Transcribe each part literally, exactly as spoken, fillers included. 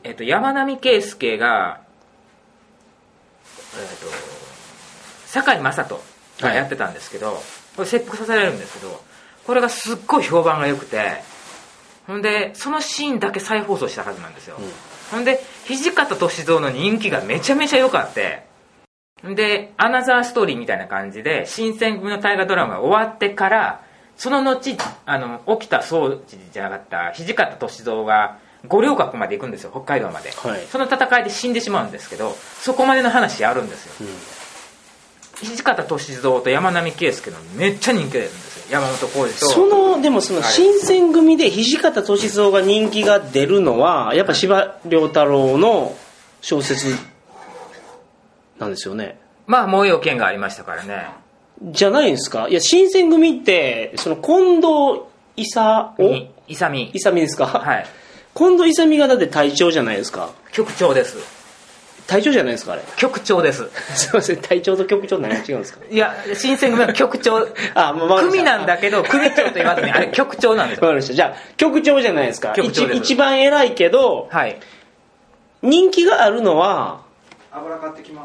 えっと、山並圭介が、えっと、堺雅人がやってたんですけど、はい、これ切腹させられるんですけど、これがすっごい評判が良くて、ほんでそのシーンだけ再放送したはずなんですよ、うん、ほんで土方歳三の人気がめちゃめちゃ良かって、でアナザーストーリーみたいな感じで新選組の大河ドラマが終わってから、その後あの沖田総司じゃなかった土方歳三が五稜郭まで行くんですよ、北海道まで、はい、その戦いで死んでしまうんですけど、そこまでの話あるんですよ、うん、土方歳三と山並圭介のめっちゃ人気が出るんですよ、山本浩二と。 そのでもその新選組で土方歳三が人気が出るのはやっぱ司馬遼太郎の小説なんですよね。 まあ燃えよ剣がありましたからね。 じゃないんですか。いや新選組ってその近藤勲勇勇ですか。 はい。 近藤勇がだって隊長じゃないですか。 局長です。 隊長じゃないですかあれ。 局長です。 すいません、隊長と局長何が違うんですか。 いや新選組は局長あ、まあ、組なんだけど組長と言わずにあれ局長なんですよ。 わかりました。じゃあ局長じゃないですか。 局長です。 一番偉いけど、はい、人気があるのは油買ってきます。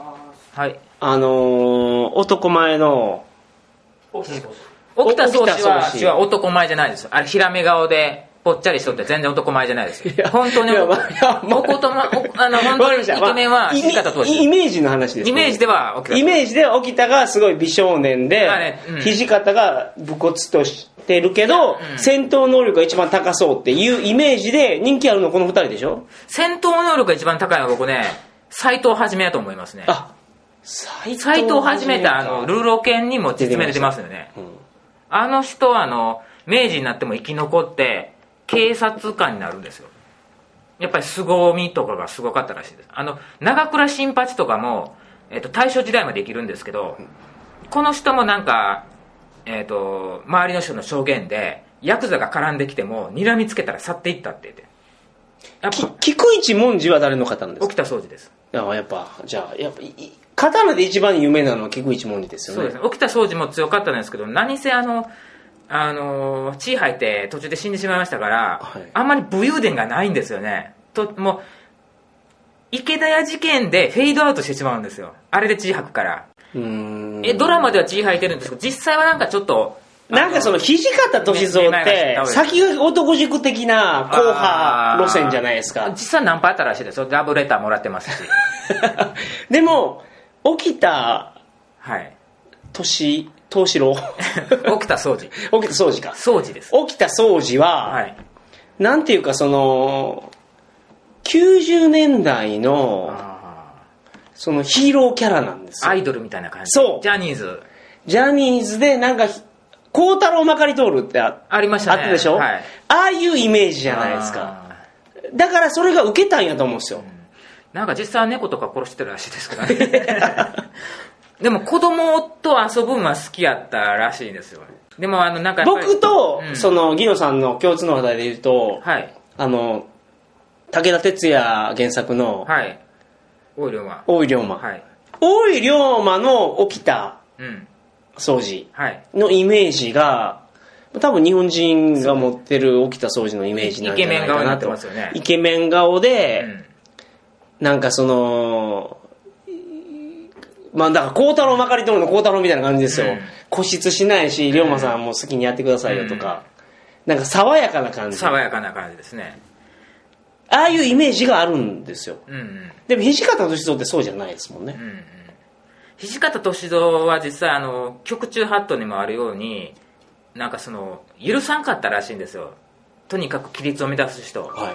はい。 あのー、男前の沖田総司は男前じゃないですよ。あれ平目顔でぽっちゃりしとって全然男前じゃないですよ。本当におことまあの本当にイケメンは土方歳三。 イメージの話です、ね。 イメージでは沖田イメージでは沖田がすごい美少年で、うん、土方が武骨としてるけど、うん、戦闘能力が一番高そうっていうイメージで人気あるのこの二人でしょ。 戦闘能力が一番高いのは僕ね斎藤はじめだと思いますね。 あ、 斎藤はじめたあのルーロー犬にも実名で出ますよね、うん、あの人はあの明治になっても生き残って警察官になるんですよ。やっぱり凄みとかがすごかったらしいです。あの長倉新八とかも、えー、と大正時代まで生きるんですけど、うん、この人もなんか、えー、と周りの人の証言でヤクザが絡んできても睨みつけたら去っていったって言って。 やっぱ菊一文字は誰の方なんですか。 沖田総司です。 やっぱじゃあやっぱ刀で一番有名なのは菊一文字ですよね。 そうですね。沖田総司も強かったんですけど、何せあのあの血吐いて途中で死んでしまいましたから、はい、あんまり武勇伝がないんですよね。ともう池田屋事件でフェードアウトしてしまうんですよ。あれで血吐くから。うーんえドラマでは血吐いてるんですけど、実際はなんかちょっとなんかその土方歳三って先が男塾的な硬派路線じゃないですか。 実際ナンパあったらしいですよ。ラブレターもらってますしでも沖田はい歳東四郎沖田総司沖田総司か総司です。 沖田総司は、はい、なんていうかそのきゅうじゅうねんだいのそのヒーローキャラなんですよ。 アイドルみたいな感じ。 そうジャニーズジャニーズでなんか孝太郎まかり通るって あ, ありましたね。 あったでしょ、はい、ああいうイメージじゃないですか。だからそれが受けたんやと思うんですよ、うん、 なんか実際は猫とか殺してるらしいですからねでも子供と遊ぶのは好きやったらしいですよ。でもあのなんか僕と、うん、そのギノさんの共通の話題で言うと、はい、あの武田鉄矢原作の大井龍馬大井龍馬、はい、大井龍馬の沖田総司のイメージが多分日本人が持ってる沖田総司のイメージなんじゃないかなと。イケメン顔で、うん、なんかそのまあだから孝太郎まかり通るの孝太郎みたいな感じですよ、うん、固執しないし龍馬さんも好きにやってくださいよとか、うん、なんか爽やかな感じ爽やかな感じですね。 ああいうイメージがあるんですよ、 うんうん、 でも土方歳三ってそうじゃないですもんね、うんうん、 土方歳三は実際あの局中法度にもあるようになんかその許さんかったらしいんですよ。とにかく規律を乱す人、はい、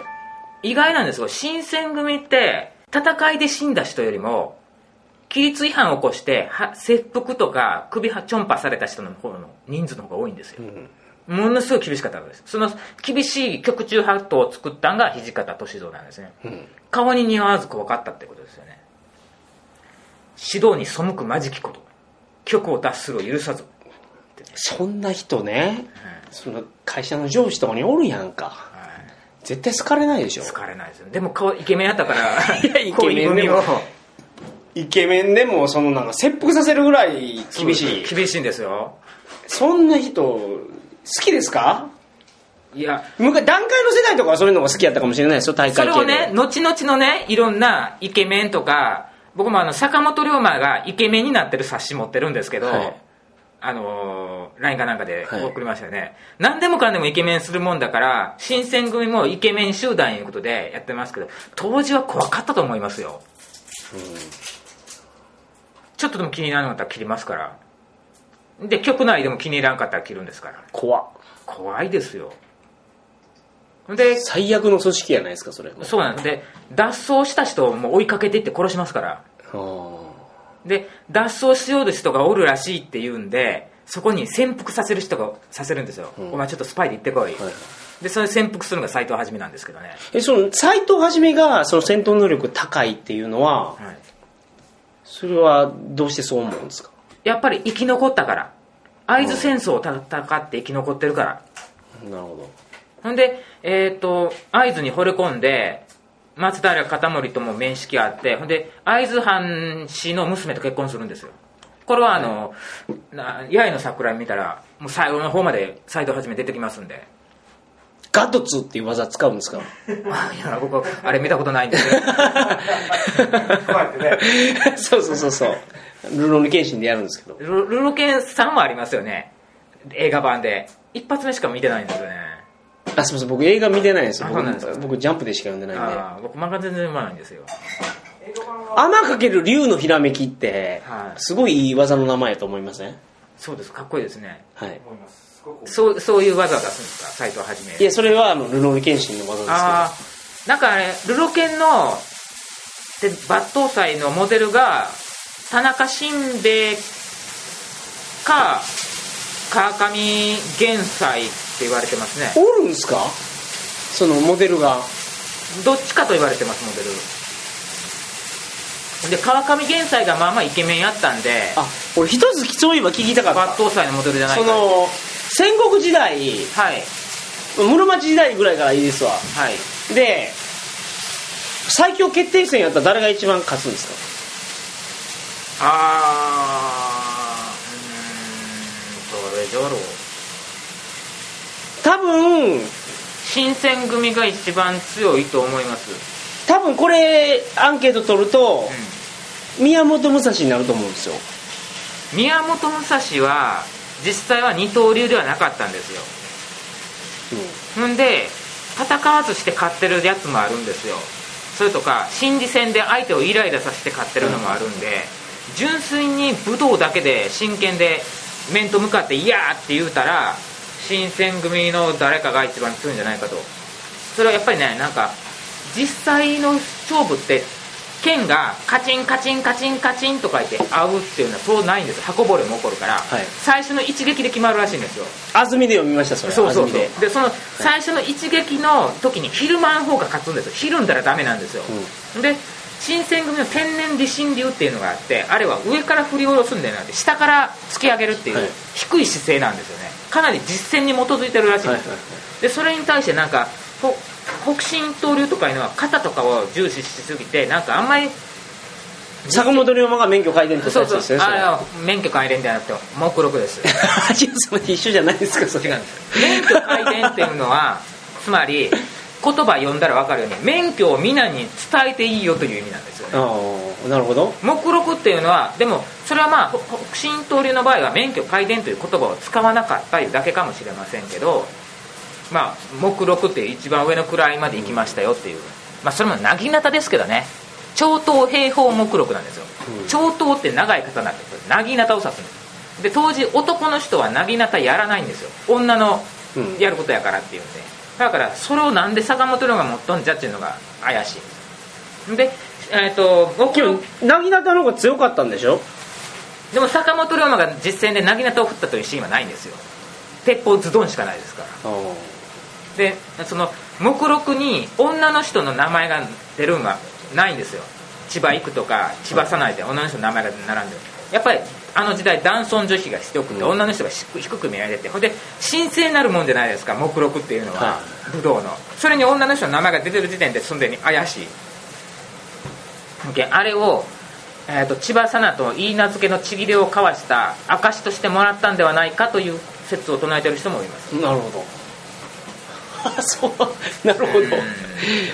意外なんですけど新選組って戦いで死んだ人よりも規律違反を起こして切腹とか首はちょんぱされた人の方の人数の方が多いんですよ、うん、ものすごい厳しかったわけです。その厳しい局中法度を作ったのが土方歳三なんですね、うん、顔に似合わず怖かったってことですよね。指導に背くまじきこと局を脱するを許さず、 そんな人ね、うん、その会社の上司とかにおるやんか、はい、絶対好かれないでしょ。 好かれないですよ。でも顔イケメンやったからいやイケメンでもイケメンでもそのなんか切腹させるぐらい厳しい厳しいんですよ。 そんな人好きですか。 いや昔段階の世代とかはそういうのが好きやったかもしれないですよ、大会系で。 それをね、後々のね、いろんなイケメンとか、僕もあの坂本龍馬がイケメンになってる冊子持ってるんですけど、はい、あのー、ライン かなんかで送りましたよね、はい、何でもかんでもイケメンするもんだから、新選組もイケメン集団いうことでやってますけど、当時は怖かったと思いますよ、うん、ちょっとでも気にならなかったら切りますから。で、局内でも気に入らんかったら切るんですから。 怖っ怖いですよ。 で最悪の組織やないですか、それ。 そうなんで、脱走した人をもう追いかけていって殺しますから。で、脱走しようと人がおるらしいって言うんで、そこに潜伏させる人がさせるんですよ、うん、お前ちょっとスパイで行ってこい、はい、でそれ潜伏するのが斎藤一なんですけどね。 え、その斎藤一がその戦闘能力高いっていうのは、はい、それはどうしてそう思うんですか？ やっぱり生き残ったから、会津戦争を戦って生き残ってるから、 うん、なるほど。 ほんで、えー、と会津に惚れ込んで松平片盛とも面識あって、ほんで会津藩士の娘と結婚するんですよ。これはあの、はい、八重の桜見たらもう最後の方まで斎藤一出てきますんで。 ガトツっていう技使うんですか？ いや、僕あれ見たことないんですよそうそうそうそう、ルローニケンシンでやるんですけど、 ル, ルロケンさんもありますよね、映画版で。一発目しか見てないんですよね。 あ、すみません、僕映画見てないんですよ。僕, 僕ジャンプでしか読んでないんで。 あ、僕漫画全然読まないんですよ。 天かける竜のひらめきって、はい、すごいいい技の名前やと思いません？ そうです、かっこいいですね。 はい。 そう、そういう技を出すんですか、斎藤一。 いや、それはあのルローニケンシンの技ですけど。あ、 なんかあれ、ルロケンので抜刀斎のモデルが田中伸兵衛か川上玄斎って言われてますね。 おるんですか、そのモデルが。 どっちかと言われてます、モデルで。川上玄斎がまあまあイケメンやったんで。 あ、俺一つそういえば聞きたかった。 抜刀斎のモデルじゃないか。 その戦国時代、 はい、 室町時代ぐらいからいいですわ。 はい。 で最強決定戦やったら誰が一番勝つんですか？あー、うーん、どれじゃろう。 多分新選組が一番強いと思います。 多分これアンケート取ると、うん、宮本武蔵になると思うんですよ。 宮本武蔵は実際は二刀流ではなかったんですよ。うん、んで戦わずして勝ってるやつもあるんですよ。それとか心理戦で相手をイライラさせて勝ってるのもあるんで、うん、純粋に武道だけで真剣で面と向かっていやーって言うたら新選組の誰かが一番強いんじゃないかと。それはやっぱりね、なんか実際の勝負って剣がカチンカチンカチンカチンとか言って合うっていうのはそうないんです。刃こぼれも起こるから、はい、最初の一撃で決まるらしいんですよ。 安住で読みました。それそうそうそう。でその最初の一撃の時にひるまん方が勝つんですよ。ひるんだらダメなんですよ、うん、で新選組の天然理心流っていうのがあって、あれは上から振り下ろすんじゃなくて下から突き上げるっていう、はい、低い姿勢なんですよね。かなり実践に基づいてるらしいんですよ、はいはいはい、でそれに対してなんか北進刀流とかいうのは肩とかを重視しすぎて、なんかあんまり坂本龍馬が免許改伝としたやつですよね。 そうそう、あれ免許改伝ではなくて目録です一緒じゃないですか。それ違うんです。免許改伝っていうのはつまり言葉読んだら分かるように免許を皆に伝えていいよという意味なんですよね。 ああ、なるほど。 目録っていうのはでもそれはまあ北進刀流の場合は免許改伝という言葉を使わなかったいうだけかもしれませんけど、まあ目録って一番上の位まで行きましたよっていう、まあそれも薙刀ですけどね。長刀兵法目録なんですよ、うん、長刀って長い刀って薙刀を指すんです。で当時男の人は薙刀やらないんですよ。女のやることやからっていうんで、だからそれをなんで坂本龍馬が持っとんじゃっていうのが怪しいで、えー、と僕薙刀の方が強かったんでしょ。 でも坂本龍馬が実戦で薙刀を振ったというシーンはないんですよ。鉄砲ズドンしかないですから。でその目録に女の人の名前が出るんはないんですよ。千葉育とか千葉早苗で女の人の名前が並んでる。やっぱりあの時代男尊女卑がしておくと女の人が低く見られて、ほんで神聖なるもんじゃないですか目録っていうのは、武道の。それに女の人の名前が出てる時点ですでに怪しい。あれを、えー、と千葉早苗と言い名付けのちぎれを交わした証としてもらったんではないかという説を唱えている人もいます。 なるほど。 そうなるほど、うん、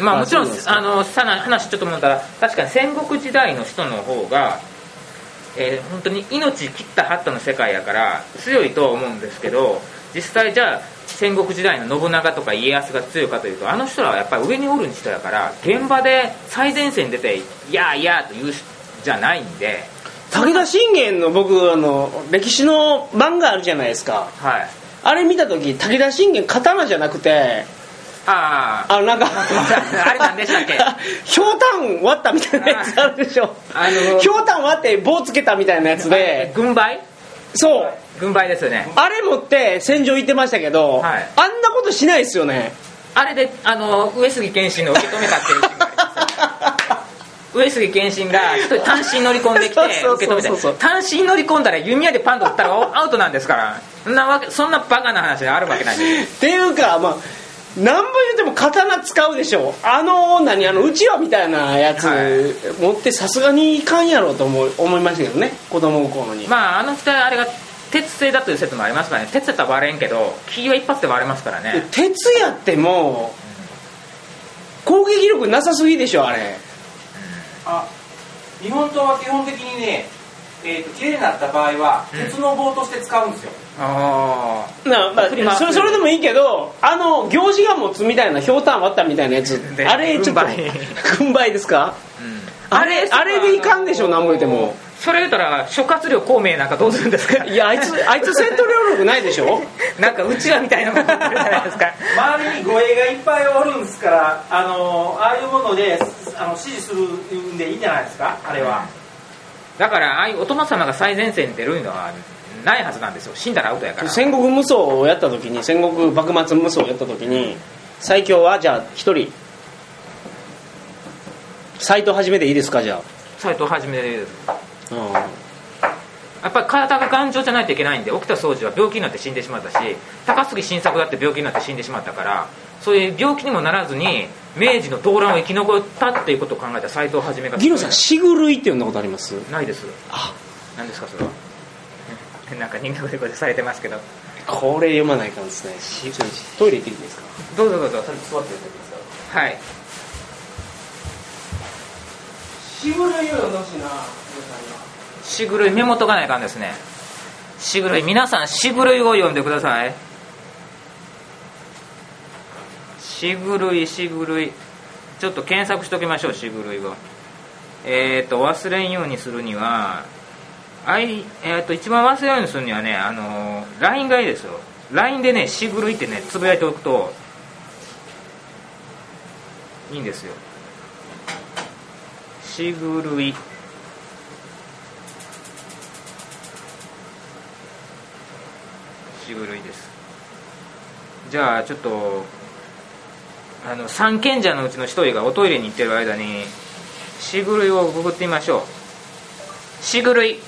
まあもちろんあのさな話ちょっと思ったら確かに戦国時代の人の方が、えー、本当に命切ったはったの世界やから強いとは思うんですけど、実際じゃあ戦国時代の信長とか家康が強いかというと、あの人らはやっぱり上におる人やから現場で最前線に出ていやいやと言うじゃないんで。 武田信玄の僕あの歴史の漫画あるじゃないですか、 はい、 あれ見た時武田信玄刀じゃなくて、 あああのなんかあれなんでしたっけひょうたん割ったみたいなやつあるでしょ、あのひょうたん割って棒つけたみたいなやつで軍配、 そう軍配ですよね。 あれ持って戦場行ってましたけど、はい、あんなことしないですよね。 あれであの上杉謙信の受け止めたっていうシーンがあります上杉謙信が一人単身乗り込んできて受け止めて、単身乗り込んだら弓矢でパンと打ったらアウトなんですから、そんなわけそんなバカな話があるわけないですっていうか、まあ何本言っても刀使うでしょ。あの何あのうちわみたいなやつ持ってさすがにいかんやろうと思い、思いましたけどね、子供心に。 まああの人あれが鉄製だという説もありますからね。鉄やったら割れんけど木は一発で割れますからね。 鉄やっても攻撃力なさすぎでしょあれ。 あ、日本刀は基本的にね、えーと、綺麗になった場合は鉄の棒として使うんですよ、 うん、あな、まあ、それ、それでもいいけど、あの行司が持つみたいなひょうたん割ったみたいなやつあれちょっと軍配ですか、うん、あれあれでいかんでしょ何も言っても。 それ言うたら諸葛亮孔明なんかどうするんですか。 いやあいつあいつ戦闘力力ないでしょなんかうちわみたいなのが出てるじゃないですか周りに護衛がいっぱいおるんですから、あのああいうものであの指示するんでいいんじゃないですかあれは。 だからああいうお殿様が最前線に出るのはないはずなんですよ。死んだらアウトやから。 戦国無双をやった時に、戦国幕末無双をやった時に最強はじゃあ一人斎藤はじめでいいですか。じゃあ斎藤はじめでいいです。うん、やっぱり体が頑丈じゃないといけないんで、沖田総司は病気になって死んでしまったし、高杉晋作だって病気になって死んでしまったから、そういう病気にもならずに明治の動乱を生き残ったっていうことを考えた斎藤はじめが。 ギノさんシグルイって呼んだことあります？ ないです。 あ、 何ですかそれはなんか人間語でされてますけど、 これ読まないかんですね。トイレ行っていいですか。 どうぞどうぞ。 それ座っていただきますか。 はい。 シグルイを読んでほしいな。 しぐるいメモとかないかんですね。しぐるい、皆さんしぐるいを読んでください。しぐるいしぐるい、ちょっと検索しときましょう。しぐるいをえっ、ー、と忘れんようにするにはあい、えー、と一番忘れんようにするにはね、あの ライン がいいですよ。 ライン でねしぐるいってねつぶやいておくといいんですよ。しぐるいしぐるいです。じゃあちょっとあの三賢者のうちの一人がおトイレに行ってる間にしぐるいをググってみましょう。しぐるい、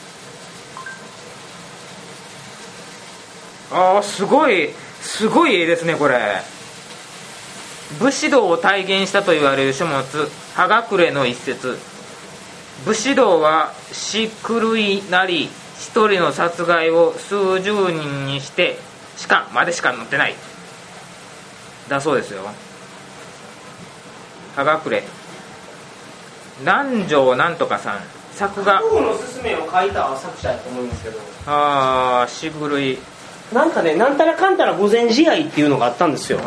あーすごいすごい絵ですねこれ。武士道を体現したと言われる書物葉隠れの一節。武士道はし狂いなり一人の殺害を数十人にしてしかまでしか載ってないだそうですよ。葉隠れ南條なんとかさん作画。 僕のおすすめを書いた作者だと思うんですけど、 ああしぐるいなんかね、なんたらかんたら御前試合っていうのがあったんですよ、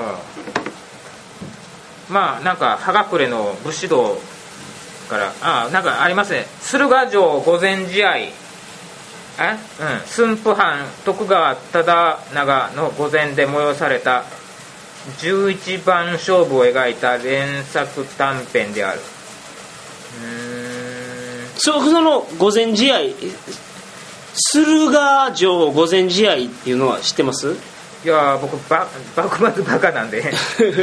うん、まあなんか葉隠れの武士道からあなんかありますね。駿河城御前試合、え、うん、駿府藩徳川忠長の御前で催されたじゅういちばん勝負を描いた連作短編である。うーん、 そその御前試合、駿河城御前試合っていうのは知ってます？ いや僕ば幕末バカなんで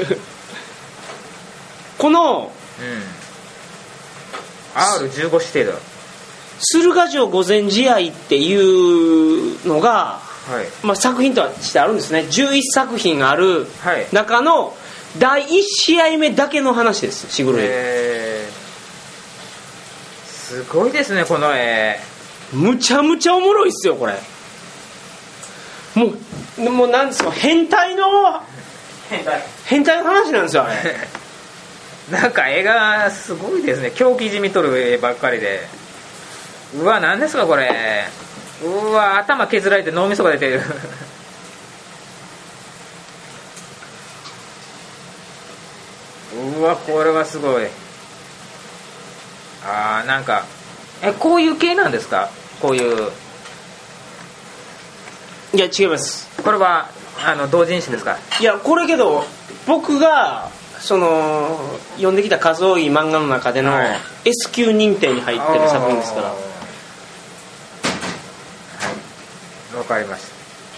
この、うん、 アールじゅうご 指定だ。 駿河城御前試合っていうのが、はいまあ、作品としてあるんですね。じゅういっさく品ある中のだいいち試合目だけの話です。しぐるい、 えー、すごいですねこの絵。 むちゃむちゃおもろいっすよこれ。もうもうなんですか、変態の変態変態の話なんですよあれなんか絵がすごいですね。狂気じみとる絵ばっかりで、うわ何ですかこれ、うわ頭削られて脳みそが出てるうわこれはすごい。あーなんかえこういう系なんですか、こういう。 いや違います。 これはあの同人誌ですか。 いやこれけど僕がその読んできた数多い漫画の中での S 級認定に入ってる作品ですから。はい、 わかりました。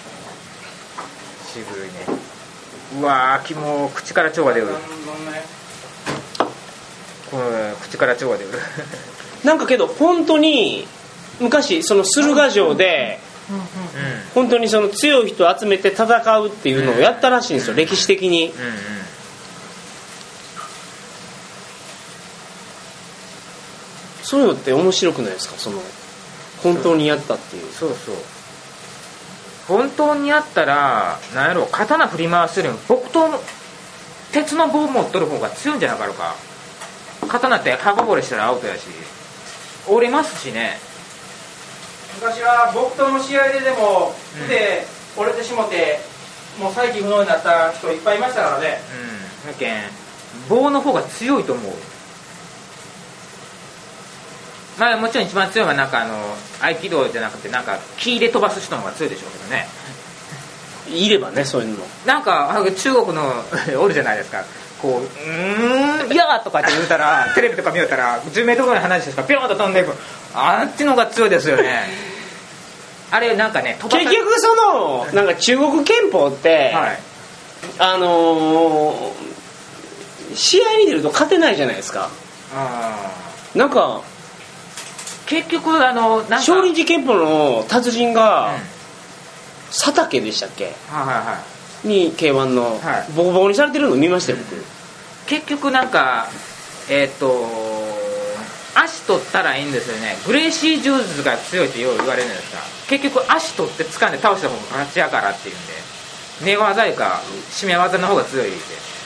渋いね。うわーもう口から腸が出る。これ口から腸が出るなんかけど本当に昔その駿河城で本当にその強い人を集めて戦うっていうのをやったらしいんですよ、歴史的に。うんうん、そういうのって面白くないですか、その本当にやったっていう。 そうそう本当にやったらなんやろ、刀振り回すよりも木刀鉄の棒持っとる方が強いんじゃなかろうか。刀って刃こぼれしたらアウトやし折れますしね。 昔は木刀の試合ででも腕折れてしもて、うん、もう再起不能になった人いっぱいいましたからね。 うん、だけん棒の方が強いと思う。まあもちろん一番強いのはなんかあの合気道じゃなくてなんか木で飛ばす人の方が強いでしょうけどね。 いればねそういうの。 なんか中国のおるじゃないですか。こううーんいやーとかって言うたらテレビとか見よったらじゅうメートルぐらい離れてしかピョーンと飛んでいく。あっちの方が強いですよねあれなんかね飛ば結局そのなんか中国拳法って、はい、あのー、試合に出ると勝てないじゃないですか。あなんか結局あのなんか少林寺拳法の達人が、うん、佐竹でしたっけ、はいはいはい、に ケーワン の、はい、ボコボコにされてるの見ましたよ、僕。 結局なんかえっ、ー、と足取ったらいいんですよね。グレイシー柔術が強いってよう言われるんですが、結局足取って掴んで倒した方が勝ちやからっていうんで寝技いうか締め技の方が強いって、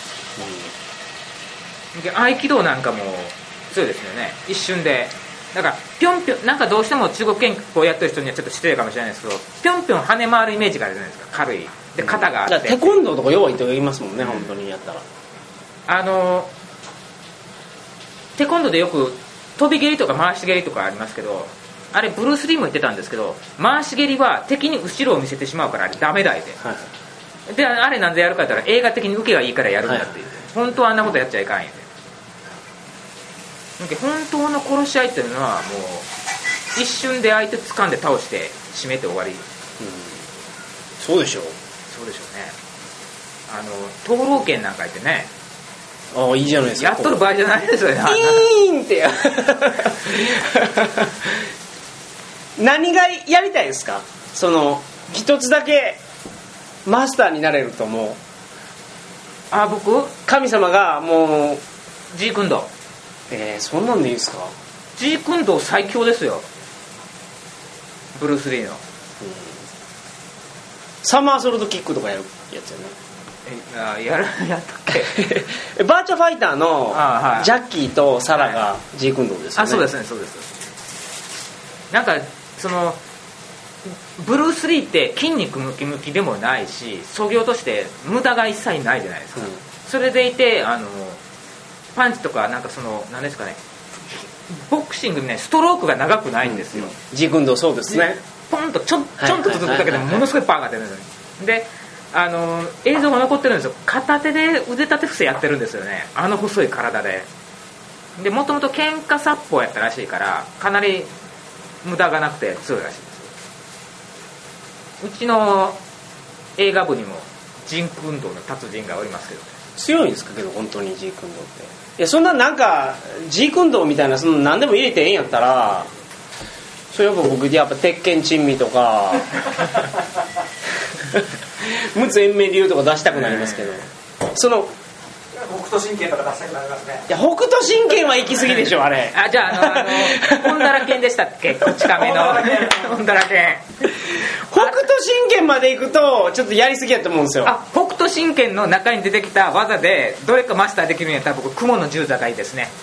うん、合気道なんかも強いですよね。一瞬でだからぴょんぴょんなんかどうしても中国拳法やってる人にはちょっと失礼かもしれないですけど、ぴょんぴょん跳ね回るイメージがあるじゃないですか。軽いで肩があって、うん、 テコンドーとか弱い人がいますもんね、うん、本当にやったら。 あのテコンドーでよく飛び蹴りとか回し蹴りとかありますけど、あれブルース・リーも言ってたんですけど、回し蹴りは敵に後ろを見せてしまうからあれダメだいで、はい、であれなんでやるかって言ったら映画的に受けがいいからやるんだっていう、はい、本当はあんなことやっちゃいかんよね。本当の殺し合いっていうのはもう一瞬で相手掴んで倒して締めて終わり、うん、 そうでしょうそうでしょうね。あの灯籠剣なんか言ってね、 ああいいじゃないですか。 やっとる場合じゃないですよね。 ピーンって何がやりたいですか。その一つだけマスターになれるともうあ僕神様がもうジークンドー。 えー、そんなんでいいですか。 ジークンドー最強ですよ、ブルース・リーの、うん、 サマーソルトキックとかやるやつよね。 えあやるやったっけバーチャファイターのジャッキーとサラがジークンドーですよね。 あそうですねそうです。なんかそのブルース・リーって筋肉ムキムキでもないし素行として無駄が一切ないじゃないですか、うん、それでいてあのパンチとかなんかその何ですかね、ボクシングねストロークが長くないんですよ、うんうん、 ジークンドーそうですね。 ポンとちょんちょんと続くだけでもものすごいパワーが出るんですよね。であの映像が残ってるんですよ。片手で腕立て伏せやってるんですよね、あの細い体で。でもともと喧嘩殺法やったらしいからかなり無駄がなくて強いらしいです。うちの映画部にもジークンドーの達人がおりますけどね。 強いんですかけど本当にジークンドーって。いやそんななんかジークンドーみたいなその何でも入れてええんやったらそれは僕やっぱ鉄拳珍味とか陸奥延命流とか出したくなりますけど、その北斗神拳とか出したくなりますね。 いや北斗神拳は行き過ぎでしょあれ。 あじゃああの本だらけんでしたっけ、こち亀の本だらけん。 北斗神拳まで行くとちょっとやりすぎやと思うんですよ。 あ北斗斗神拳の中に出てきた技でどれかマスターできるんやったら僕雲の十座がいいですね。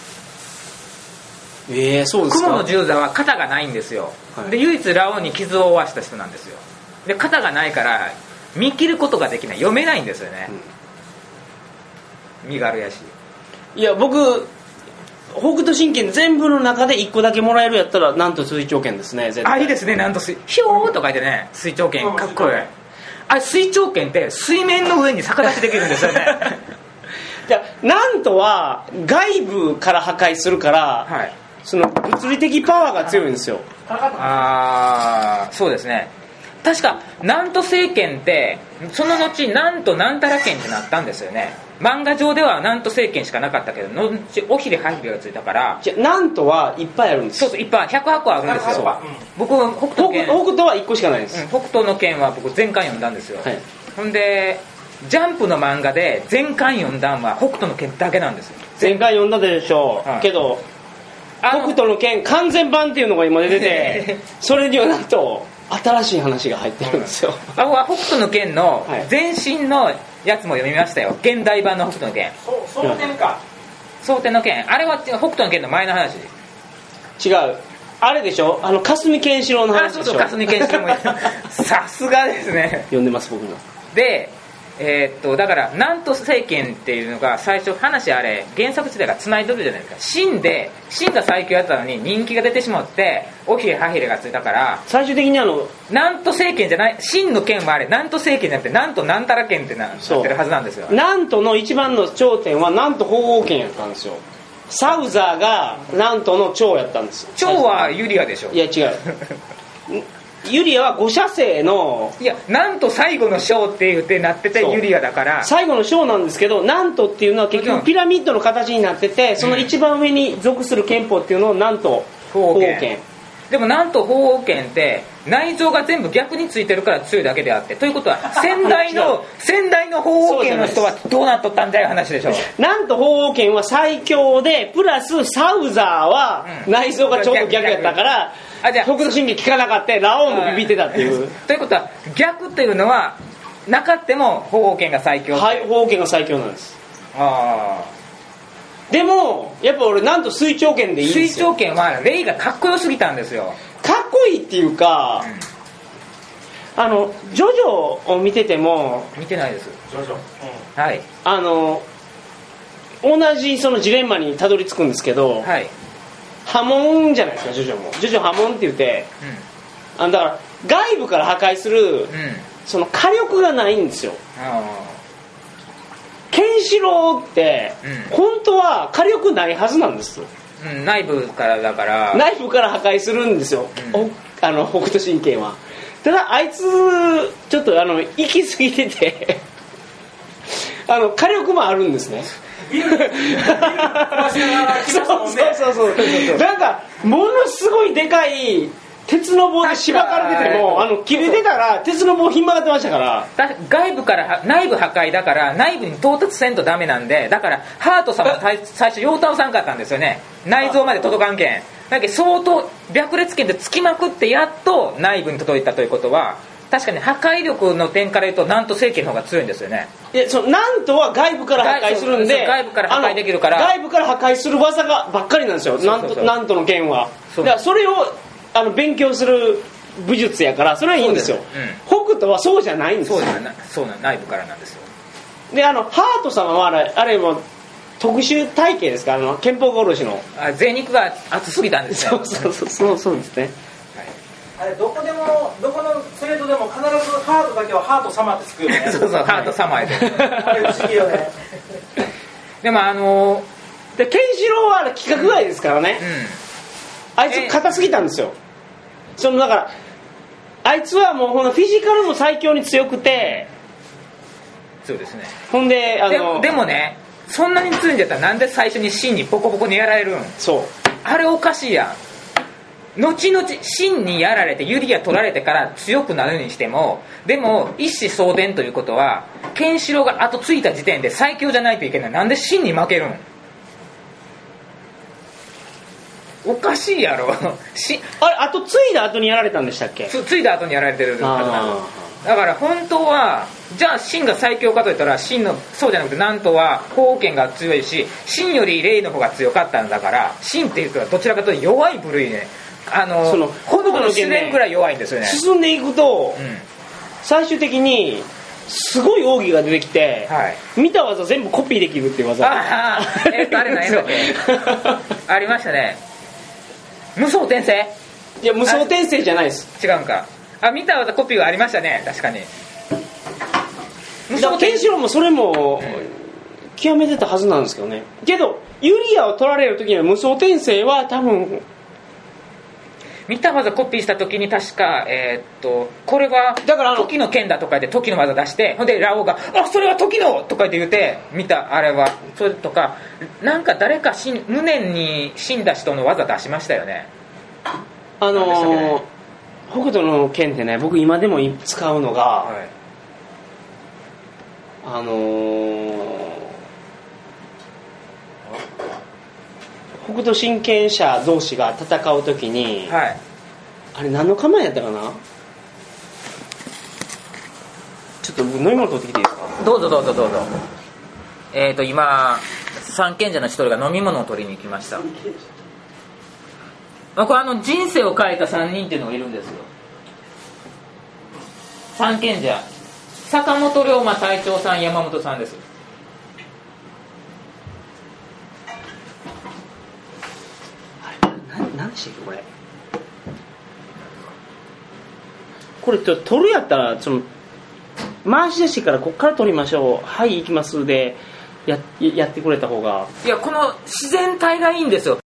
えー、そうですか。 雲の十座は肩がないんですよ、はい、で唯一ラオウに傷を負わした人なんですよ。で肩がないから見切ることができない、読めないんですよね、うん、身軽やし。 いや僕北斗神拳全部の中でいっこだけもらえるやったらなんと水長拳ですね。絶対あ、いいですね。なんと水ひょーと書いてね、水長拳かっこいい。あれ水長拳って水面の上に逆立ちできるんですよねいやなんとは外部から破壊するから、はい、その物理的パワーが強いんですよ。 ああ、そうですね。確かなんと聖剣ってその後なんとなんたら剣ってなったんですよね。漫画上ではなんと聖剣しかなかったけど後おひれはひれがついたから。 じゃなんとはいっぱいあるんです。 そうそう、いっぱいひゃくはこあるんですよ、うん、僕北斗剣北斗はいっこしかないです、 うん、北斗の剣は僕全巻読んだんですよ、はい、ほんでジャンプの漫画で全巻読んだんは北斗の剣だけなんですよ。 全巻読んだでしょう、はい、けど北斗の剣完全版っていうのが今出ててそれにはなんと新しい話が入ってるんですよ、 うん、あ北斗の剣の前身のやつも読みましたよ。現代版の北斗の剣。 蒼天か。 蒼天の剣、あれは北斗の剣の前の話。 違う、あれでしょ、あの霞ケンシロウの話でしょ。あ、そうそう、 霞ケンシロウもさすがですね。 読んでます僕の。 でえー、っとだからなんと聖剣っていうのが最初話あれ原作自体が繋いでるじゃないですか。真で真が最強やったのに人気が出てしまっておひれはひれがついたから最終的にあのなんと聖剣じゃない、真の剣はあれなんと聖剣じゃなくてなんとなんたら剣ってなってるはずなんですよ。 なんとの一番の頂点はなんと鳳凰剣やったんですよ。サウザーがなんとの長やったんです。 長はユリアでしょ。 いや違うユリアはご射星の、 いやなんと最後の章って言ってなっててユリアだから最後の章なんですけど、なんとっていうのは結局ピラミッドの形になってて、その一番上に属する憲法っていうのをなんと鳳凰剣。でもなんと鳳凰剣って内臓が全部逆についてるから強いだけであって、ということは先代の先代の鳳凰剣の人はどうなっとったんだよ話でしょ。 なんと鳳凰剣は最強でプラスサウザーは内臓がちょうど逆やったから、うん、あじゃあ北斗神拳効かなかったラオウもビビってたっていう。 ということは逆っていうのはなかっても鳳凰剣が最強。 はい、鳳凰剣が最強なんです。 ああ。 でもやっぱ俺なんと水長剣でいいんですよ。 水長剣はレイがかっこよすぎたんですよ。 かっこいいっていうか、うん、あのジョジョを見てても見てないです。 ジョジョ、 うん、はい。 あの同じそのジレンマにたどり着くんですけど、はい、波紋じゃないですかジョジョも。ジョジョ波紋って言って、うん、あのだから外部から破壊する、うん、その火力がないんですよ。あケンシロウって、うん、本当は火力ないはずなんです、 うん、内部からだから内部から破壊するんですよ、うん、あの北斗神拳は。ただあいつちょっとあの行き過ぎててあの火力もあるんですねそうそうそうそうなんかものすごいでかい鉄の棒でしばかれててもあの切れてたら鉄の棒ひん曲がってましたから。 外部から内部破壊だから内部に到達せんとダメなんで、だからハート様最初用倒さんかったんですよね。内臓まで届かんけんだけど相当白烈剣で突きまくってやっと内部に届いたということは確かに破壊力の点から言うとなんと聖剣の方が強いんですよね。 いやそのなんとは外部から破壊するんで外部から破壊できるから外部から破壊する技がばっかりなんですよ。なんとなんとの剣は。だからそれをあの勉強する武術やからそれはいいんですよ。です、うん、北斗はそうじゃないんですよ。 そうじゃなそうな内部からなんですよ。 であのハート様はあれあれも特殊体型ですか、あの憲法殺しのあ贅肉が厚すぎたんですね。 そうそうそうそうそうですね。 あれどこでもどこの制度でも必ずハートだけはハート様ってつくよねそうそうハート様やであれ不思議よねでもあのー、でケンシロウはあれ規格外ですからね、うん、あいつ硬すぎたんですよ。そのだからあいつはもうほんのフィジカルも最強に強くて、 そうですね。 ほんであので, でもねそんなに強いんだったらなんで最初に芯にボコボコにやられるん。 そうあれおかしいやん。後々芯にやられてユリア取られてから強くなるにしても、でも一子相伝ということはケンシロウが後ついた時点で最強じゃないといけない。なんで芯に負けるん。おかしいやろしあれ後ついだ後にやられたんでしたっけ。 つ, ついだ後にやられてるはずなの。だから本当はじゃあ秦が最強かといったら秦のそうじゃなくて南東は皇権が強いし秦よりレイの方が強かったんだから秦っていう人はどちらかというと弱い部類ねあのその炎の自然ぐらい弱いんですよね。 進んでいくと、うん、最終的にすごい奥義が出てきて、はい、見た技全部コピーできるっていう技ああえっとあれ何だっけありましたね無双転生いや無双転生じゃないです違うんかあ見た技コピーはありましたね確かにだからケンシロウもそれも極めてたはずなんですけどねけどユリアを取られる時には無双転生は多分見た技コピーした時に確かえー、っとこれはだから時の剣だとかで時の技出してほんでラオウがあそれは時のとかで言って見たあれはそれとかなんか誰かし無念に死んだ人の技出しましたよねあのー、北斗の剣ってね僕今でも使うのが、はい、あのー、北斗神拳者同士が戦うときに、はい、あれ何の構えやったかなちょっと僕飲み物取ってきていいですかどうぞどうぞどうぞえっ、ー、と今三賢者の一人が飲み物を取りに行きましたこれあの人生を変えたさんにんっていうのがいるんですよ三賢者坂本龍馬隊長さん山本さんです何でしたっけこれこれ取るやったらその回し出してからこっから取りましょうはい行きますで や, やってくれた方がいやこの自然体がいいんですよ